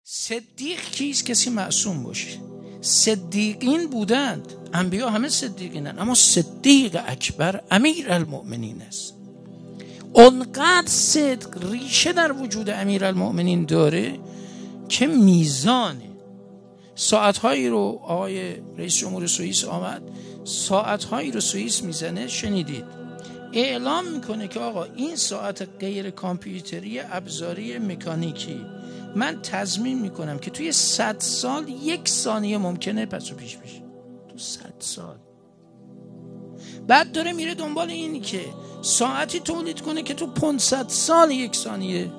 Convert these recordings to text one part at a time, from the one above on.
صدیق کیست؟ کسی معصوم باشه. صدیقین بودند، انبیا همه صدیقینن، اما صدیق اکبر امیرالمؤمنین است. اونقدر صدق ریشه در وجود امیرالمؤمنین داره که میزانه. ساعتهایی رو آقای رئیس جمهور سوئیس آمد، ساعتهایی رو سوئیس میزنه، شنیدید اعلام میکنه که آقا این ساعت غیر کامپیوتری ابزاری مکانیکی من تضمین میکنم که توی 100 سال 1 ثانیه ممکنه پس و پیش بشه. تو 100 سال. بعد داره میره دنبال اینی که ساعتی تولید کنه که تو 500 سال 1 ثانیه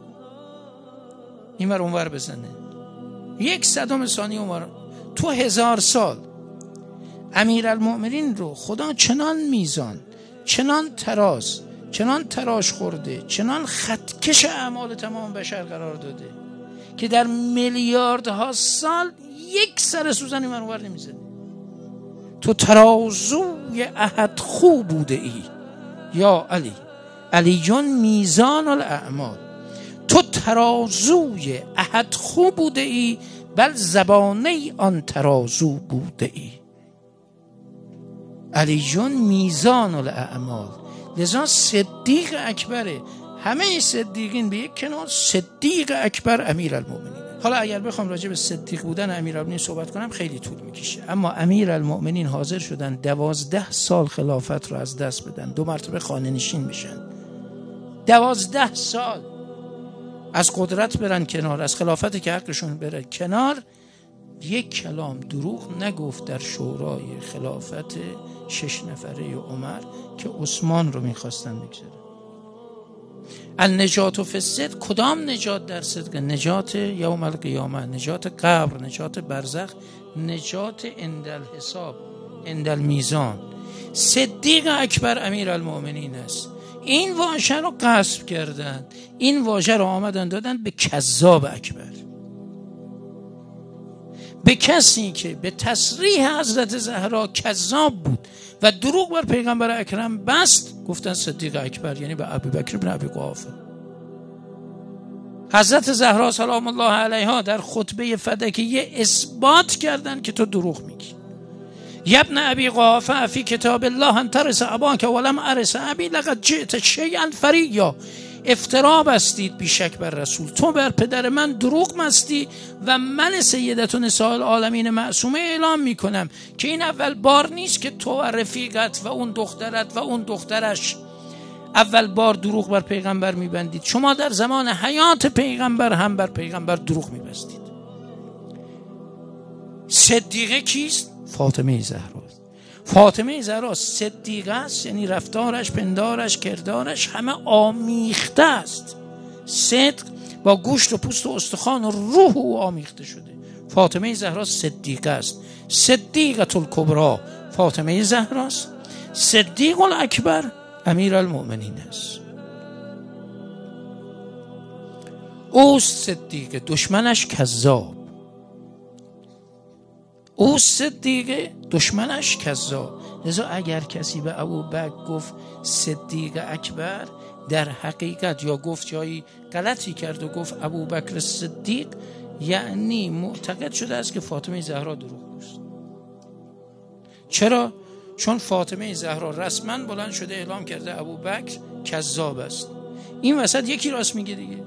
اینور اونور بزنه، 1/100 ثانیه اونور. تو 1000 سال امیرالمؤمنین رو خدا چنان میزان، چنان تراز، چنان تراش خورده، چنان خطکش اعمال تمام بشر قرار داده که در میلیاردها سال 1 سر سوزن اینور اونور نمیزنه. تو ترازوی احد خو بوده ای یا علی، علی جان میزان الاعمال. تو ترازوی احد خو بوده ای، بل زبانه آن ترازو بوده ای. علی جان میزان الاعمال. لذا صدیق اکبره. همه صدیقین به یک کنار، صدیق اکبر امیرالمؤمنین. حالا اگر بخوام راجع به صدیق بودن امیرالمؤمنین صحبت کنم خیلی طول میکشه، اما امیرالمؤمنین حاضر شدن 12 سال خلافت رو از دست بدن، 2 مرتبه خانه نشین بشن، 12 سال از قدرت برن کنار، از خلافت که حقشون بره کنار. یک کلام دروغ نگفت در شورای خلافت 6 نفره عمر که عثمان رو میخواستن بگذارن. النجات فی الصدق، کدام نجات در صدق؟ نجات یوم القیامه، نجات قبر، نجات برزخ، نجات عند الحساب، عند المیزان. صدیق اکبر امیرالمؤمنین است. این واژه رو غصب کردن، این واژه رو آمدن دادن به کذاب اکبر، به کسی که به تصریح حضرت زهرا کذاب بود و دروغ بر پیغمبر اکرم بست، گفتن صدیق اکبر، یعنی به ابوبکر بن ابی قحافه. حضرت زهرا سلام الله علیها در خطبه فدکیه اثبات کردن که تو دروغ میگی. ابن ابی قحافه فی کتاب الله ان ترث اباک ولم ارث ابی لقد جئت شیئا فریا. افترا بستید بیشک بر رسول، تو بر پدر من دروغ بستی و من سیدتون نساء العالمین معصومه اعلام میکنم که این اول بار نیست که تو و رفیقت و اون دخترت و اون دخترش اول بار دروغ بر پیغمبر میبندید. شما در زمان حیات پیغمبر هم بر پیغمبر دروغ میبستید. صدیقه کیست؟ فاطمه زهرا. فاطمه زهرا صدیقه است، یعنی رفتارش، پندارش، کردارش همه آمیخته است. صدق با گوشت و پوست و استخوان و روح او آمیخته شده. فاطمه زهرا صدیقه است. صدیقه الکبری فاطمه زهرا است. صدیق الاکبر امیرالمؤمنین است. او صدیقه، دشمنش کذاب. او صدیقه، دشمنش کذاب. لذا اگر کسی به ابوبکر گفت صدیق اکبر، در حقیقت یا گفت جایی غلطی کرد و گفت ابوبکر صدیق، یعنی معتقد شده است که فاطمه زهرا دروغ گفت. چرا؟ چون فاطمه زهرا رسما بلند شده اعلام کرده ابوبکر کذاب است. این وسط یکی راست میگه دیگه،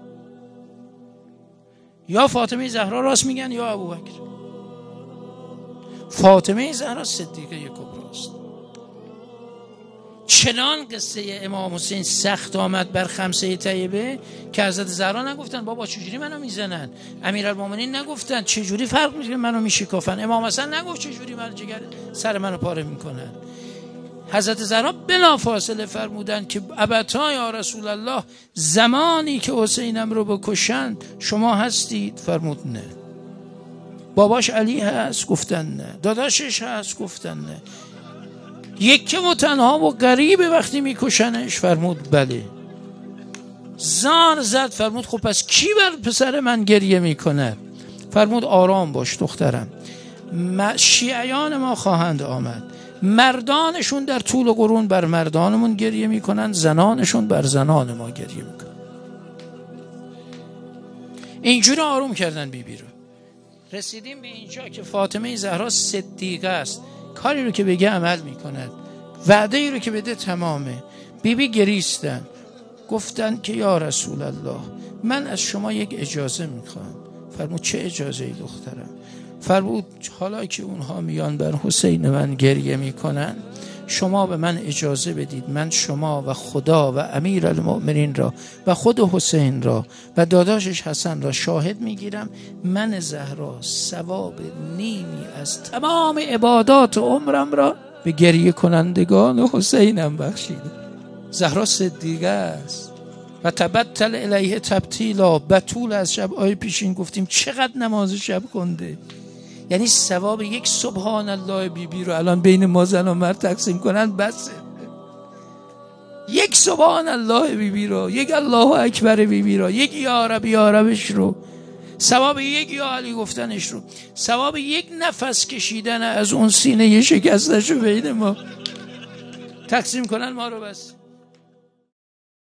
یا فاطمه زهرا راست میگن یا ابوبکر. فاطمه زهرا صدیقه کبری است. چنان قصه امام حسین سخت آمد بر خمسه طیبه که حضرت زهرا نگفتن بابا چجوری منو میزنن، امیرالمومنین نگفتن چجوری فرق میکنه منو میشکافن، امام حسن نگفت چجوری من جگر سر منو پاره میکنن. حضرت زهرا بلافاصله فرمودن که ابتا یا رسول الله، زمانی که حسینم رو بکشن شما هستید؟ فرمود نه. باباش علی هست؟ گفتن نه. داداشش هست؟ گفتن نه. یکی و تنها و غریبه وقتی میکشنش؟ فرمود بله. زار زد، فرمود خب پس کی بر پسر من گریه میکنه؟ فرمود آرام باش دخترم، شیعیان ما خواهند آمد، مردانشون در طول قرون بر مردانمون گریه میکنن، زنانشون بر زنان ما گریه میکنن. اینجوری آروم کردن بیبی رو. رسیدیم به اینجا که فاطمه زهرا صدیقه است، کاری رو که بگه عمل میکند، وعده ای رو که بده تمامه. بیبی گریستن، گفتن که یا رسول الله من از شما یک اجازه میخوام. فرمود چه اجازه ای دخترم؟ فرمود حالا که اونها میان بر حسین من گریه میکنن، شما به من اجازه بدید من شما و خدا و امیرالمؤمنین را و خود حسین را و داداشش حسن را شاهد میگیرم، من زهرا ثواب نیمی از تمام عبادات عمرم را به گریه کنندگان حسینم بخشیدم. زهرا صدیقه است. و تبتل الیه تبتیلا، بطول از شب. آیه پیشین گفتیم چقدر نماز شب کنده، یعنی ثواب یک سبحان الله بیبی رو الان بین ما زن و مرد تقسیم کنن بسه. یک سبحان الله بیبی رو، یک الله اکبر بیبی رو، یک یا رب یا ربش رو، ثواب یک یا علی گفتنش رو، ثواب یک نفس کشیدن از اون سینه شکستش رو بین ما تقسیم کنن ما رو بس.